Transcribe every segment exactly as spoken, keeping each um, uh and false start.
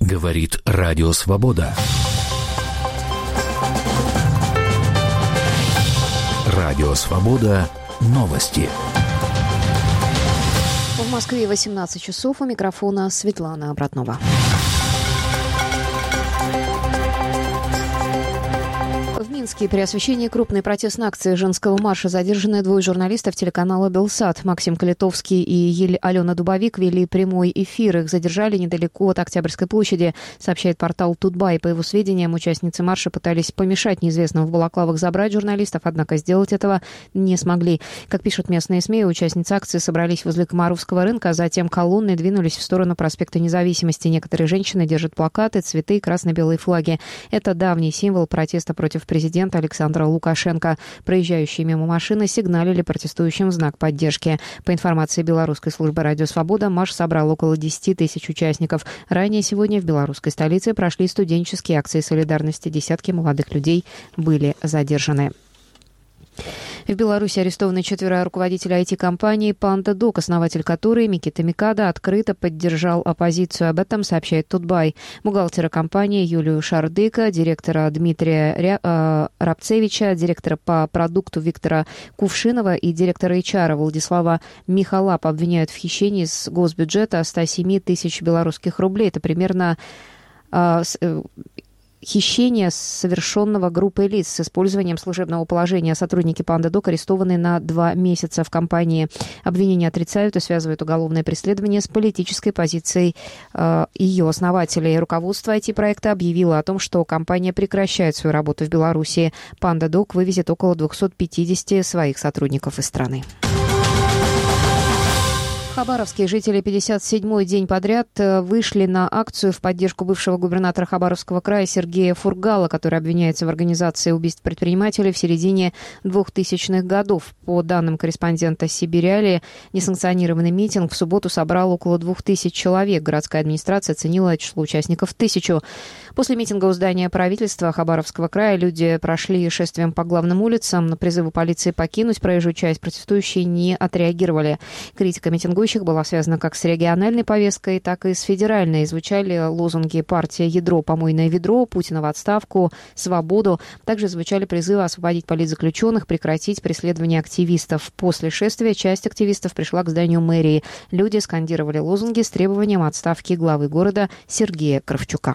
Говорит Радио Свобода. Радио Свобода. Новости. В Москве восемнадцать часов. У микрофона Светлана Обратнова. В Минске при освещении крупной протестной акции женского марша задержаны двое журналистов телеканала «Белсат». Максим Калитовский и Ель Алена Дубовик вели прямой эфир. Их задержали недалеко от Октябрьской площади, сообщает портал Тутбай. По его сведениям, участницы марша пытались помешать неизвестным в балаклавах забрать журналистов, однако сделать этого не смогли. Как пишут местные СМИ, участницы акции собрались возле Комаровского рынка, а затем колонны двинулись в сторону проспекта Независимости. Некоторые женщины держат плакаты, цветы и красно-белые флаги. Это давний символ протеста против президента Александра Лукашенко. Проезжающие мимо машины сигналили протестующим в знак поддержки. По информации белорусской службы «Радио Свобода», марш собрал около десяти тысяч участников. Ранее сегодня в белорусской столице прошли студенческие акции солидарности. Десятки молодых людей были задержаны. В Беларуси арестованы четверо руководителей ай ти-компании «Панда-Док», основатель которой, Микита Микада, открыто поддержал оппозицию. Об этом сообщает Тутбай. Бухгалтера компании Юлию Шардыка, директора Дмитрия Ря... э, Рабцевича, директора по продукту Виктора Кувшинова и директора эйч ар Владислава Михалапа обвиняют в хищении с госбюджета ста семи тысяч белорусских рублей. Это примерно... Э, э, Хищение, совершенного группой лиц с использованием служебного положения. Сотрудники «Панда-Док» арестованы на два месяца в компании. Обвинения отрицают и связывают уголовное преследование с политической позицией э, ее основателей. Руководство ай ти-проекта объявило о том, что компания прекращает свою работу в Беларуси. «Панда-Док» вывезет около двухсот пятидесяти своих сотрудников из страны. Хабаровские жители пятьдесят седьмой день подряд вышли на акцию в поддержку бывшего губернатора Хабаровского края Сергея Фургала, который обвиняется в организации убийств предпринимателей в середине двухтысячных годов. По данным корреспондента Сибиряли, несанкционированный митинг в субботу собрал около двух тысяч человек. Городская администрация оценила число участников в тысячу. После митинга у здания правительства Хабаровского края люди прошли шествием по главным улицам. На призывы полиции покинуть проезжую часть протестующие не отреагировали. Критика митингующих была связана как с региональной повесткой, так и с федеральной. Звучали лозунги «Партия ядро, помойное ведро», «Путина в отставку», «Свободу». Также звучали призывы освободить политзаключенных, прекратить преследование активистов. После шествия часть активистов пришла к зданию мэрии. Люди скандировали лозунги с требованием отставки главы города Сергея Кравчука.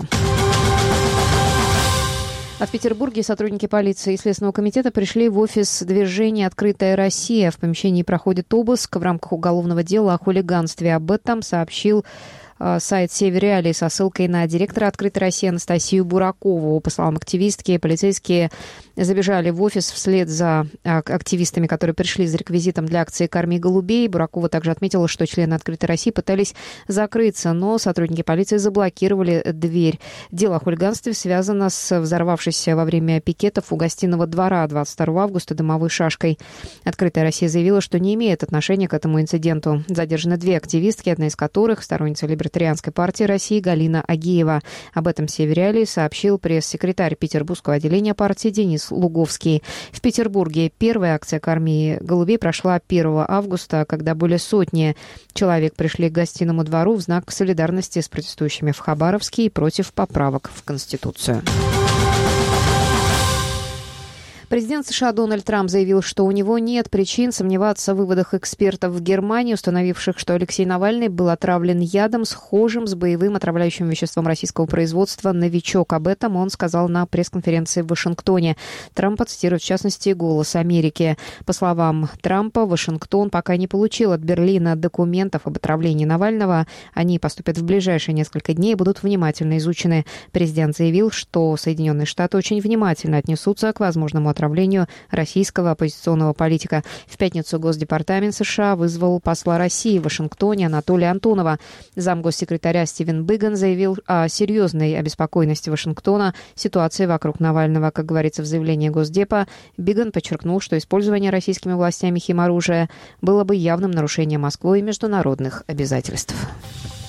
А в Петербурге сотрудники полиции и Следственного комитета пришли в офис движения «Открытая Россия». В помещении проходит обыск в рамках уголовного дела о хулиганстве. Об этом сообщил сайт «Северреалии» со ссылкой на директора «Открытой России» Анастасию Буракову. По словам активистки, полицейские забежали в офис вслед за активистами, которые пришли за реквизитом для акции «Корми голубей». Буракова также отметила, что члены «Открытой России» пытались закрыться, но сотрудники полиции заблокировали дверь. Дело о хулиганстве связано с взорвавшейся во время пикетов у гостиного двора двадцать второго августа дымовой шашкой. «Открытая Россия» заявила, что не имеет отношения к этому инциденту. Задержаны две активистки, одна из которых сторонница Либертарианской партии России Галина Агеева. Об этом «Северреалии» сообщил пресс-секретарь Петербургского отделения партии Денис Луговский. В Петербурге первая акция «Корми голубей» прошла первого августа, когда более сотни человек пришли к гостиному двору в знак солидарности с протестующими в Хабаровске и против поправок в Конституцию. Президент США Дональд Трамп заявил, что у него нет причин сомневаться в выводах экспертов в Германии, установивших, что Алексей Навальный был отравлен ядом, схожим с боевым отравляющим веществом российского производства «Новичок». Об этом он сказал на пресс-конференции в Вашингтоне. Трамп цитирует, в частности, «Голос Америки». По словам Трампа, Вашингтон пока не получил от Берлина документов об отравлении Навального. Они поступят в ближайшие несколько дней и будут внимательно изучены. Президент заявил, что Соединенные Штаты очень внимательно отнесутся к возможному отравлению отравлению российского оппозиционного политика. В пятницу Госдепартамент США вызвал посла России в Вашингтоне Анатолия Антонова. Замгоссекретаря Стивен Биган заявил о серьезной обеспокоенности Вашингтона ситуации вокруг Навального. Как говорится в заявлении Госдепа, Биган подчеркнул, что использование российскими властями химоружия было бы явным нарушением Москвой международных обязательств.